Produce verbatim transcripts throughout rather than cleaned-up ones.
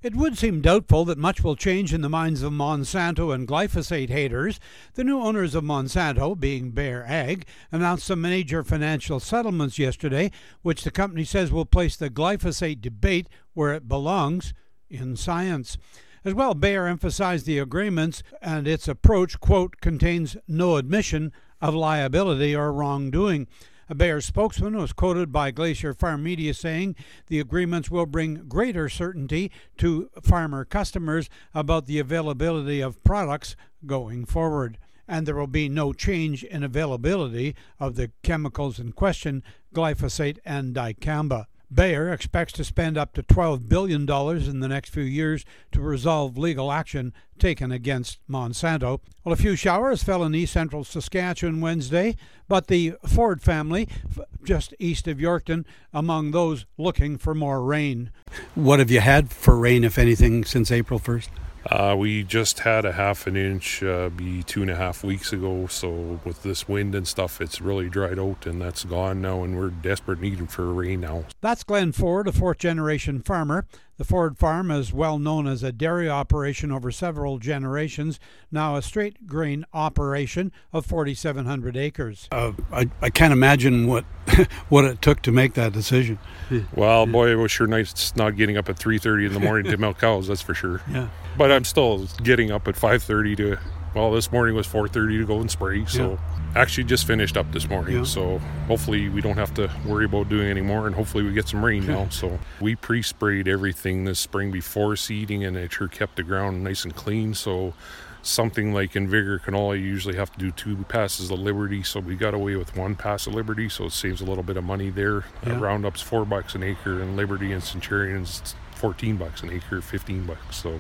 It would seem doubtful that much will change in the minds of Monsanto and glyphosate haters. The new owners of Monsanto, being Bayer Ag, announced some major financial settlements yesterday, which the company says will place the glyphosate debate where it belongs, in science. As well, Bayer emphasized the agreements and its approach, quote, contains no admission of liability or wrongdoing. A Bayer spokesman was quoted by Glacier Farm Media saying the agreements will bring greater certainty to farmer customers about the availability of products going forward. And there will be no change in availability of the chemicals in question, glyphosate and dicamba. Bayer expects to spend up to twelve billion dollars in the next few years to resolve legal action taken against Monsanto. Well, a few showers fell in east central Saskatchewan Wednesday, but the Ford family, just east of Yorkton, among those looking for more rain. What have you had for rain, if anything, since April first? Uh, we just had a half an inch uh, be two and a half weeks ago, so with this wind and stuff, it's really dried out and that's gone now, and we're desperate needing for rain now. That's Glenn Ford, a fourth-generation farmer. The Ford farm is well known as a dairy operation over several generations, now a straight grain operation of forty-seven hundred acres. Uh, I, I can't imagine what what it took to make that decision. Well, boy, it was sure nice not getting up at three thirty in the morning to milk cows, that's for sure. Yeah. But I'm still getting up at five thirty to, well, this morning was four thirty to go and spray, so... Yeah. Actually just finished up this morning, yeah. So hopefully we don't have to worry about doing any more, and hopefully we get some rain now. So we pre-sprayed everything this spring before seeding, and it sure kept the ground nice and clean. So something like in Vigor canola, you usually have to do two passes of Liberty, so we got away with one pass of Liberty, so it saves a little bit of money there. Yeah. Uh, Roundup's four bucks an acre, and Liberty and Centurion's fourteen bucks an acre, fifteen bucks. So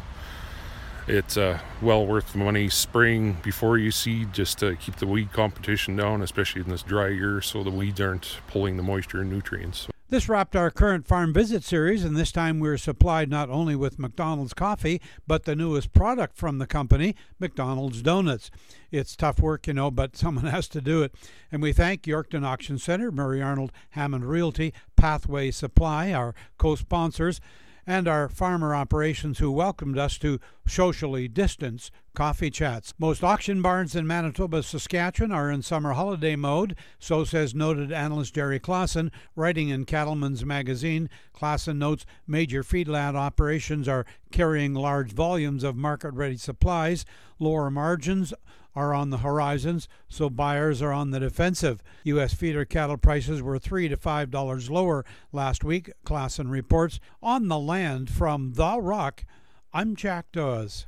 it's uh, well worth the money spraying before you seed, just to keep the weed competition down, especially in this dry year, so the weeds aren't pulling the moisture and nutrients. This wrapped our current farm visit series, and this time we're supplied not only with McDonald's coffee, but the newest product from the company, McDonald's Donuts. It's tough work, you know, but someone has to do it. And we thank Yorkton Auction Center, Murray Arnold Hammond Realty, Pathway Supply, our co-sponsors, and our farmer operations who welcomed us to socially distanced coffee chats. Most auction barns in Manitoba, Saskatchewan are in summer holiday mode, so says noted analyst Jerry Clausen, writing in Cattleman's Magazine. Clausen notes major feedlot operations are carrying large volumes of market-ready supplies. Lower margins are on the horizons, so buyers are on the defensive. U S feeder cattle prices were three to five dollars lower last week, Clausen reports. On the land from The Rock, I'm Jack Dawes.